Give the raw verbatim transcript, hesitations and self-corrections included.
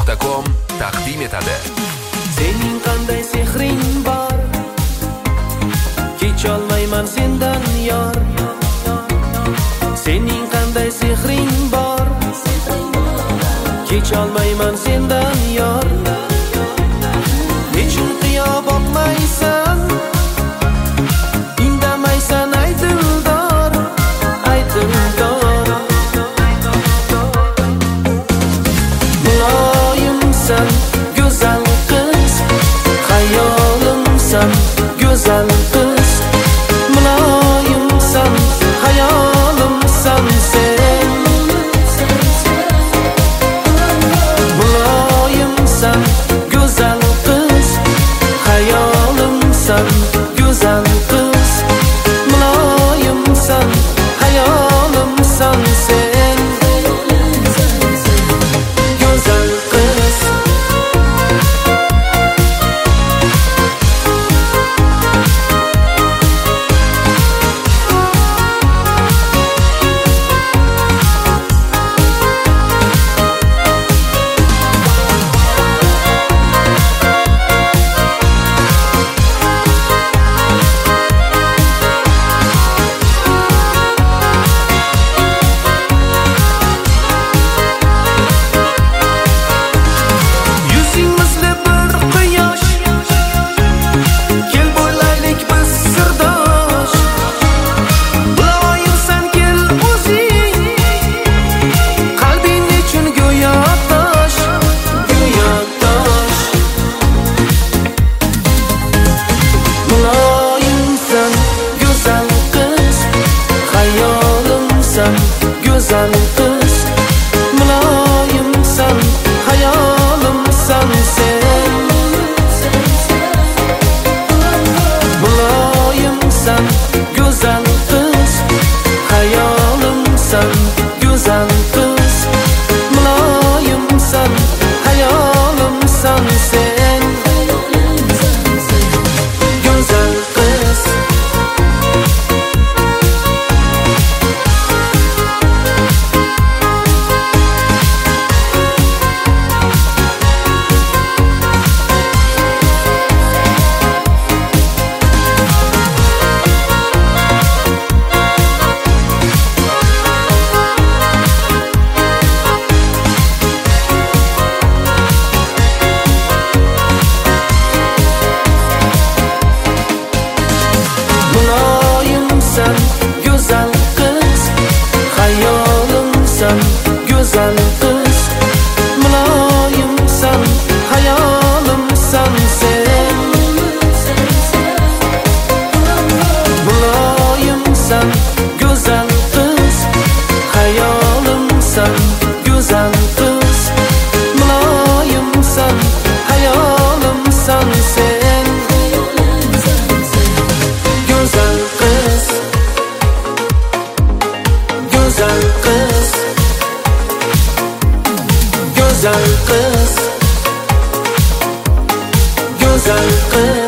nuqta com taqdim etadi. Sening qanday sehring bor, kecholmayman sendan yor. Sening qanday sehring bor, kecholmayman sendan yor. Nechun qiyo boqmaysan, indamaysan ay dildor, ay dildor. Muloyimsan, go'zal qiz, xayolimsan, go'zal qiz. Muloyimsan, xayolimsan sen. Muloyimsan, go'zal qiz, xayolimsan, go'zal qiz. Muloyimsan, xayolimsan sen. Go'zal qiz. Go'zal qiz, muloyimsan, xayolimsan sen. Muloyimsan, go'zal qiz, xayolimsan, go'zal qiz. Muloyimsan, xayolimsan sen. Go'zal qiz. Muloyimsan, go'zal qiz, xayolimsan, go'zal qiz. Muloyimsan, xayolimsan sen. Muloyimsan, go'zal qiz, xayolimsan, go'zal qiz. Muloyimsan, xayolimsan sen. Go'zal qiz. Go'zal qiz. Go'zal qiz. Go'zal qiz.